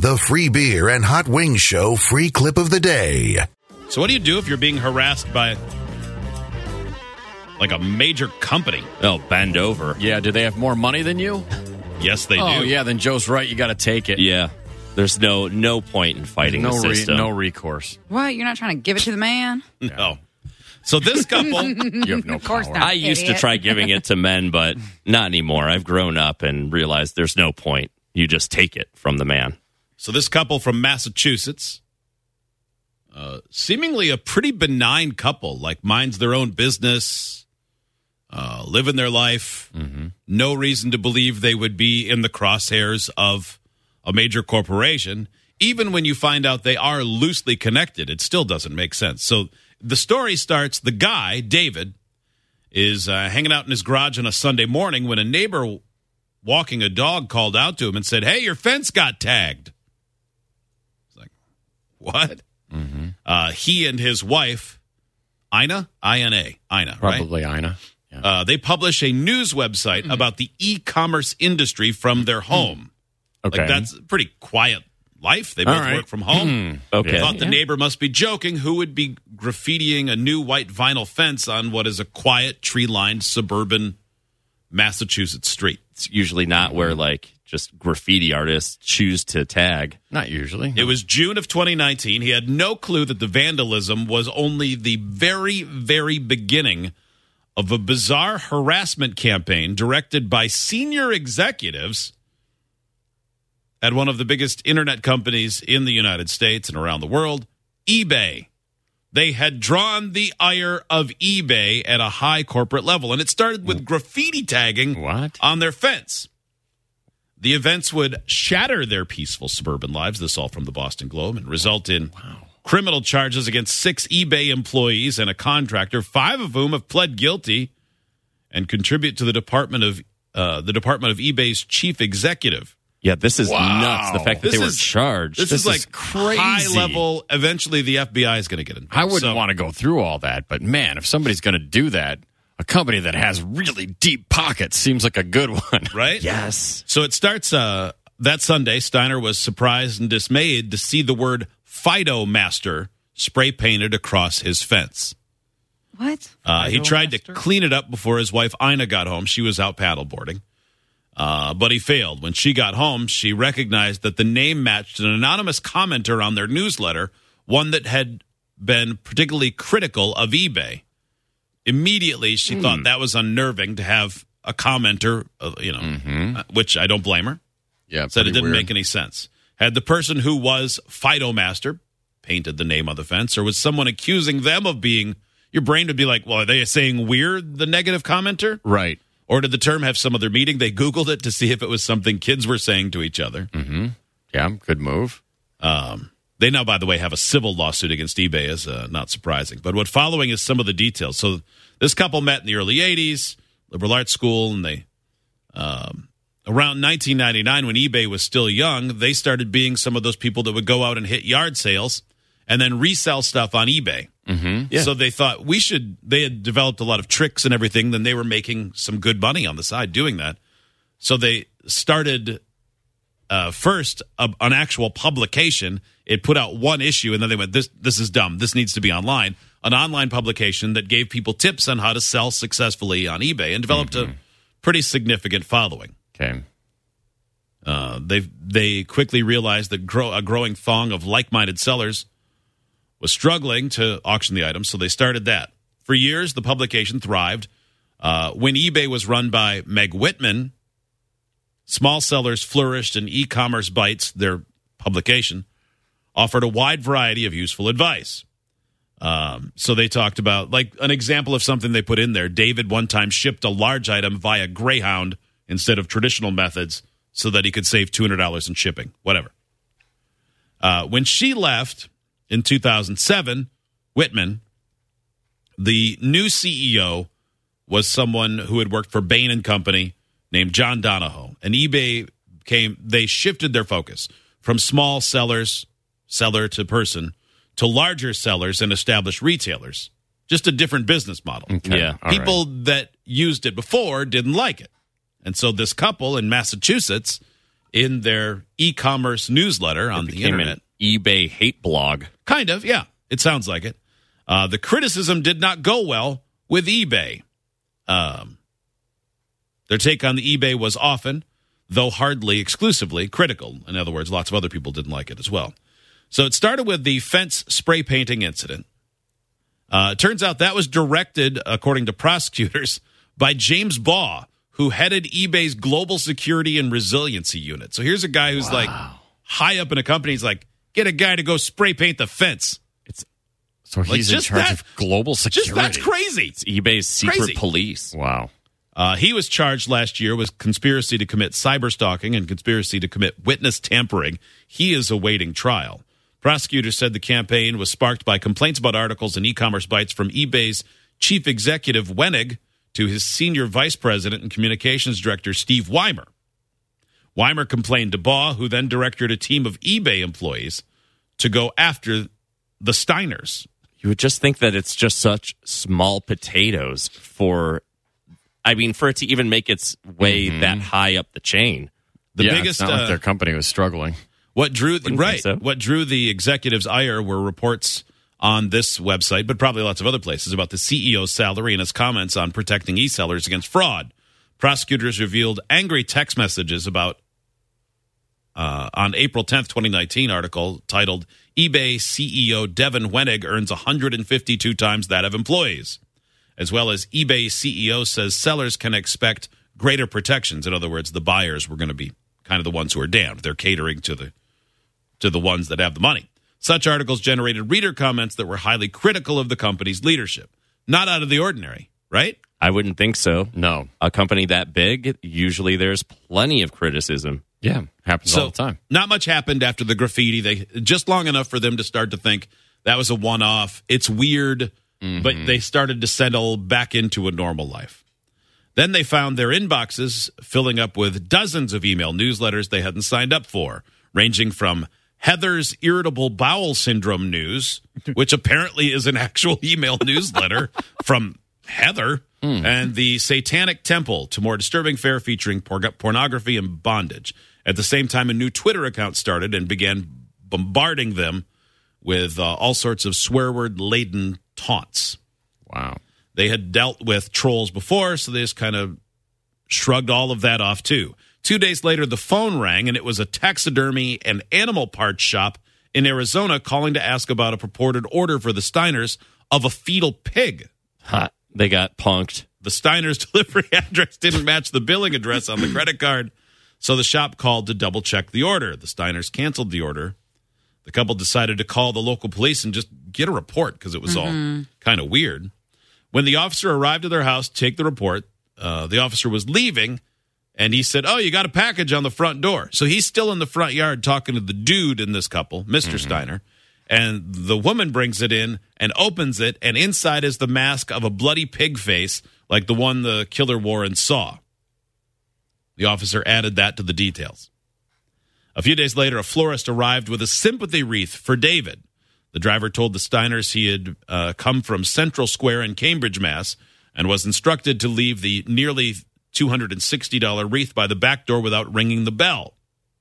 The free beer and hot wings show free clip of the day. So what do you do if you're being harassed by, like, a major company? Oh, bend over. Yeah, do they have more money than you? Yes, they Oh, do. yeah, then Joe's right. You got to take it. Yeah. There's no point in fighting the system. No recourse. What? You're not trying to give it to the man? No. So this couple... You have no Of course power. not. I used to Idiot. try giving it to men, but not anymore. I've grown up and realized there's no point. You just take it from the man. So this couple from Massachusetts, seemingly a pretty benign couple, like minds their own business, living their life. Mm-hmm. No reason to believe they would be in the crosshairs of a major corporation. Even when you find out they are loosely connected, it still doesn't make sense. So the story starts, the guy, David, is hanging out in his garage on a Sunday morning when a neighbor walking a dog called out to him and said, "Hey, your fence got tagged." It's like, what? Mm-hmm. He and his wife, Ina, I-N-A, Ina, Probably right? Ina. Yeah. They publish a news website about the e-commerce industry from their home. Okay. Like, that's a pretty quiet life. They both work from home. Okay. Thought the neighbor must be joking. Who would be graffitiing a new white vinyl fence on what is a quiet, tree-lined, suburban Massachusetts street? It's usually not where, like, just graffiti artists choose to tag. Not usually. It was June of 2019. He had no clue that the vandalism was only the very, very beginning of a bizarre harassment campaign directed by senior executives at one of the biggest internet companies in the United States and around the world, eBay. They had drawn the ire of eBay at a high corporate level, and it started with graffiti tagging on their fence. The events would shatter their peaceful suburban lives, this all from the Boston Globe, and result in criminal charges against 6 eBay employees and a contractor, 5 of whom have pled guilty and contribute to the Department of eBay's chief executive. Yeah, this is nuts. The fact that they were charged. This is like crazy. High level. Eventually, the FBI is going to get involved. I wouldn't want to go through all that, but man, if somebody's going to do that, a company that has really deep pockets seems like a good one. Right? Yes. So it starts that Sunday. Steiner was surprised and dismayed to see the word Fido Master spray painted across his fence. What? He tried to clean it up before his wife Ina got home. She was out paddleboarding. But he failed. When she got home, she recognized that the name matched an anonymous commenter on their newsletter, one that had been particularly critical of eBay. Immediately, she thought that was unnerving to have a commenter, which I don't blame her. Yeah, said it didn't make any sense. Had the person who was Fido Master painted the name on the fence, or was someone accusing them of being, your brain would be like, well, are they saying we're the negative commenter? Right. Or did the term have some other meaning? They Googled it to see if it was something kids were saying to each other. Mm-hmm. Yeah, good move. They now, by the way, have a civil lawsuit against eBay, is not surprising. But what following is some of the details. So this couple met in the early 80s, liberal arts school, and they, around 1999, when eBay was still young, they started being some of those people that would go out and hit yard sales and then resell stuff on eBay. Mm-hmm. Yeah. So they thought they had developed a lot of tricks and everything, then they were making some good money on the side doing that. So they started first an actual publication. It put out one issue, and then they went, this is dumb. This needs to be online. An online publication that gave people tips on how to sell successfully on eBay and developed a pretty significant following. Okay. They quickly realized that a growing throng of like-minded sellers was struggling to auction the items, so they started that. For years, the publication thrived. When eBay was run by Meg Whitman, small sellers flourished, and E-commerce Bites, their publication, offered a wide variety of useful advice. So they talked about, like, an example of something they put in there. David one time shipped a large item via Greyhound instead of traditional methods so that he could save $200 in shipping, whatever. When she left in 2007, Whitman, the new CEO was someone who had worked for Bain & Company named John Donahoe. And eBay they shifted their focus from small seller to person, to larger sellers and established retailers. Just a different business model. Okay. Yeah. People that used it before didn't like it. And so this couple in Massachusetts in their e-commerce newsletter on the Became internet. an eBay hate blog. Kind of, yeah. It sounds like it. The criticism did not go well with eBay. Their take on the eBay was often, though hardly exclusively, critical. In other words, lots of other people didn't like it as well. So it started with the fence spray painting incident. It turns out that was directed, according to prosecutors, by James Baugh, who headed eBay's global security and resiliency unit. So here's a guy who's like high up in a company. He's like, get a guy to go spray paint the fence. So he's in charge of global security. Just that's crazy. It's eBay's secret Crazy. police. Wow. He was charged last year with conspiracy to commit cyberstalking and conspiracy to commit witness tampering. He is awaiting trial. Prosecutors said the campaign was sparked by complaints about articles and e-commerce bites from eBay's chief executive, Wenig, to his senior vice president and communications director, Steve Weimer. Weimer complained to Baugh, who then directed a team of eBay employees to go after the Steiners. You would just think that it's just such small potatoes for it to even make its way that high up the chain. The yeah, biggest it's not like their company was struggling. What drew so. What drew the executive's ire were reports on this website, but probably lots of other places, about the CEO's salary and his comments on protecting e-sellers against fraud. Prosecutors revealed angry text messages about on April 10th, 2019, article titled "eBay CEO Devin Wenig earns 152 times that of employees," as well as eBay CEO says sellers can expect greater protections. In other words, the buyers were going to be kind of the ones who are damned. They're catering to the ones that have the money. Such articles generated reader comments that were highly critical of the company's leadership. Not out of the ordinary, right? I wouldn't think so. No. A company that big, usually there's plenty of criticism. Yeah, happens all the time. Not much happened after the graffiti. They just long enough for them to start to think that was a one-off. It's weird, but they started to settle back into a normal life. Then they found their inboxes filling up with dozens of email newsletters they hadn't signed up for, ranging from Heather's Irritable Bowel Syndrome News, which apparently is an actual email newsletter from Heather, and the Satanic Temple, to more disturbing fare featuring pornography and bondage. At the same time, a new Twitter account started and began bombarding them with all sorts of swear word-laden taunts. Wow. They had dealt with trolls before, so they just kind of shrugged all of that off, too. 2 days later, the phone rang, and it was a taxidermy and animal parts shop in Arizona calling to ask about a purported order for the Steiners of a fetal pig. Hot. They got punked. The Steiners' delivery address didn't match the billing address on the credit card, so the shop called to double-check the order. The Steiners canceled the order. The couple decided to call the local police and just get a report because it was all kind of weird. When the officer arrived at their house to take the report, the officer was leaving, and he said, "Oh, you got a package on the front door." So he's still in the front yard talking to the dude in this couple, Mr. Steiner, and the woman brings it in and opens it, and inside is the mask of a bloody pig face like the one the killer wore in Saw. The officer added that to the details. A few days later, a florist arrived with a sympathy wreath for David. The driver told the Steiners he had come from Central Square in Cambridge, Mass., and was instructed to leave the nearly $260 wreath by the back door without ringing the bell.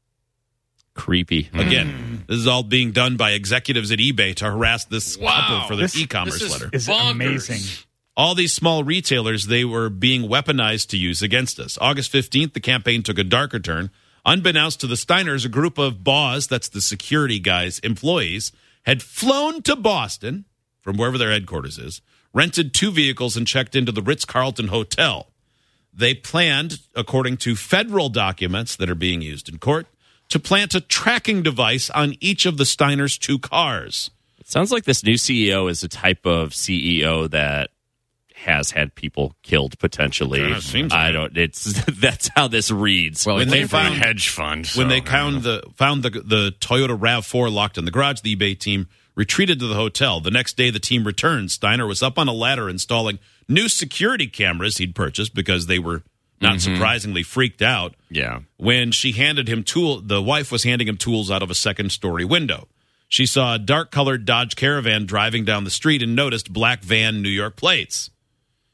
Creepy. Again, this is all being done by executives at eBay to harass this couple for their e-commerce letter. Is amazing. All these small retailers, they were being weaponized to use against us. August 15th, the campaign took a darker turn. Unbeknownst to the Steiners, a group of Baugh's, that's the security guys, employees, had flown to Boston, from wherever their headquarters is, rented 2 vehicles, and checked into the Ritz-Carlton Hotel. They planned, according to federal documents that are being used in court, to plant a tracking device on each of the Steiners' 2 cars. It sounds like this new CEO is a type of CEO that has had people killed potentially. Kinda seems I like don't. It's that's how this reads. Well, When it they came from a found- hedge fund. When so, they found the Toyota RAV4 locked in the garage, the eBay team retreated to the hotel. The next day, the team returned. Steiner was up on a ladder installing new security cameras he'd purchased because they were not surprisingly freaked out. Yeah. When she handed him the wife was handing him tools out of a second-story window. She saw a dark-colored Dodge Caravan driving down the street and noticed black van New York plates.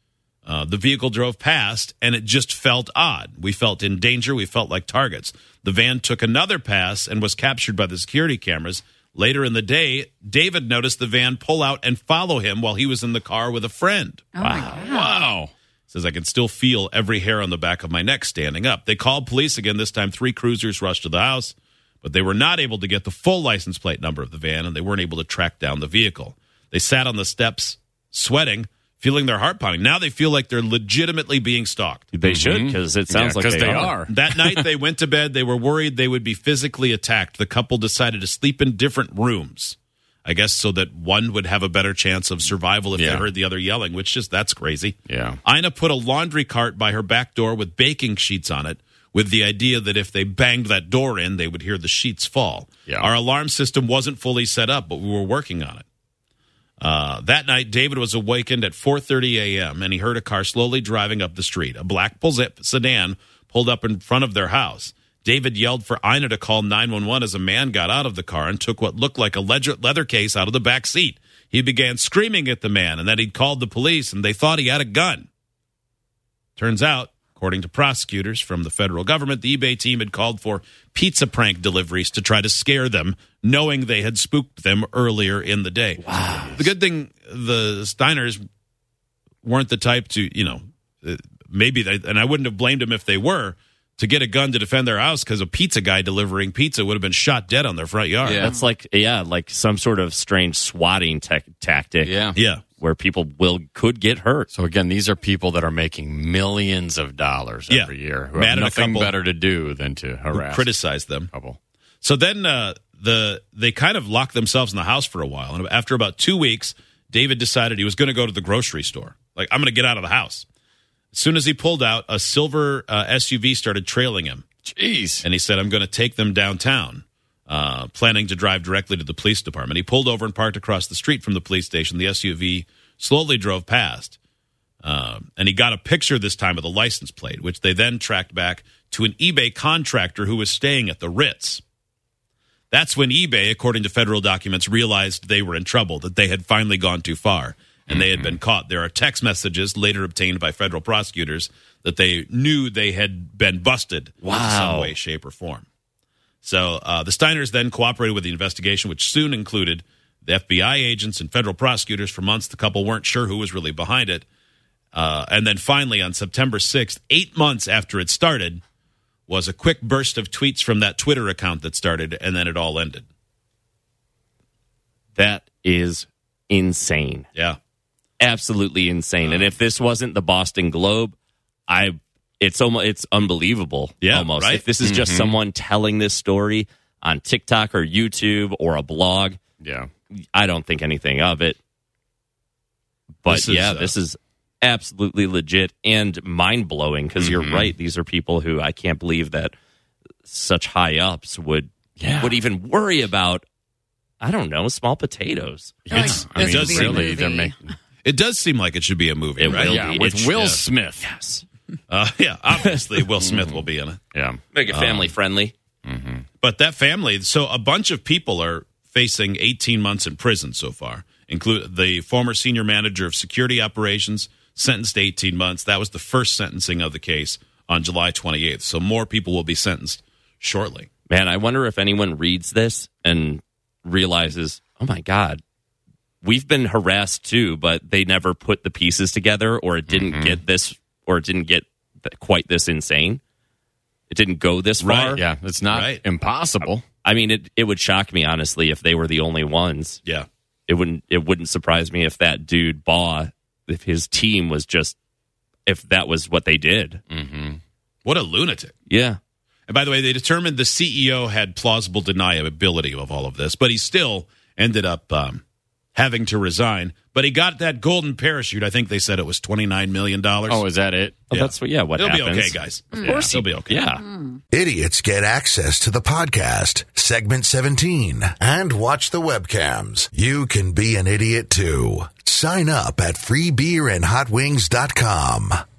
The vehicle drove past, and it just felt odd. We felt in danger. We felt like targets. The van took another pass and was captured by the security cameras. Later in the day, David noticed the van pull out and follow him while he was in the car with a friend. Oh, my God. Wow. Says, I can still feel every hair on the back of my neck standing up. They called police again. This time, 3 cruisers rushed to the house, but they were not able to get the full license plate number of the van, and they weren't able to track down the vehicle. They sat on the steps, sweating, feeling their heart pounding. Now they feel like they're legitimately being stalked. They should, because it sounds like they are. That night they went to bed. They were worried they would be physically attacked. The couple decided to sleep in different rooms, I guess, so that one would have a better chance of survival if they heard the other yelling, which that's crazy. Yeah. Ina put a laundry cart by her back door with baking sheets on it, with the idea that if they banged that door in, they would hear the sheets fall. Yeah. Our alarm system wasn't fully set up, but we were working on it. That night, David was awakened at 4:30 a.m., and he heard a car slowly driving up the street. A black sedan pulled up in front of their house. David yelled for Ina to call 911 as a man got out of the car and took what looked like a leather case out of the back seat. He began screaming at the man, and that he'd called the police, and they thought he had a gun. Turns out, according to prosecutors from the federal government, the eBay team had called for pizza prank deliveries to try to scare them, knowing they had spooked them earlier in the day. Wow. The good thing, the Steiners weren't the type to, and I wouldn't have blamed them if they were, to get a gun to defend their house, because a pizza guy delivering pizza would have been shot dead on their front yard. Yeah. That's like some sort of strange swatting tactic. Yeah. Where people could get hurt. So again, these are people that are making millions of dollars every year who have nothing better to do than to harass, criticize them. Couple. So then they kind of locked themselves in the house for a while, and after about 2 weeks, David decided he was going to go to the grocery store. Like, I'm going to get out of the house. As soon as he pulled out, a silver SUV started trailing him. Jeez. And he said, I'm going to take them downtown, planning to drive directly to the police department. He pulled over and parked across the street from the police station. The SUV slowly drove past. And he got a picture this time of the license plate, which they then tracked back to an eBay contractor who was staying at the Ritz. That's when eBay, according to federal documents, realized they were in trouble, that they had finally gone too far, and they had been caught. There are text messages later obtained by federal prosecutors that they knew they had been busted in some way, shape, or form. So the Steiners then cooperated with the investigation, which soon included the FBI agents and federal prosecutors. For months, the couple weren't sure who was really behind it. And then finally, on September 6th, 8 months after it started, was a quick burst of tweets from that Twitter account that started, and then it all ended. That is insane. Yeah. Absolutely insane. And if this wasn't the Boston Globe, it's unbelievable. Yeah, almost. right? If this is just someone telling this story on TikTok or YouTube or a blog, I don't think anything of it. But this is absolutely legit and mind-blowing, because you're right. These are people who I can't believe that such high-ups would even worry about, I don't know, small potatoes. It does seem like it should be a movie, right? Yeah, with Will Smith. Yes. Obviously Will Smith will be in it. Yeah. Make it family-friendly. But that family, so a bunch of people are facing 18 months in prison so far, include the former senior manager of security operations, sentenced to 18 months. That was the first sentencing of the case on July 28th. So more people will be sentenced shortly. Man, I wonder if anyone reads this and realizes, oh my God, we've been harassed too, but they never put the pieces together, or it didn't get this, or it didn't get quite this insane. It didn't go this far. Right. Yeah, it's not impossible. I mean, it would shock me, honestly, if they were the only ones. Yeah. It wouldn't surprise me if that dude Baugh, if his team was just, if that was what they did. What a lunatic. Yeah. And by the way, they determined the CEO had plausible deniability of all of this, but he still ended up having to resign. But he got that golden parachute. I think they said it was $29 million. Oh, is that it? Well, that's what It'll happens. be okay, guys. Of course it'll be okay. Yeah. Idiots get access to the podcast, segment 17, and watch the webcams. You can be an idiot too. Sign up at freebeerandhotwings.com.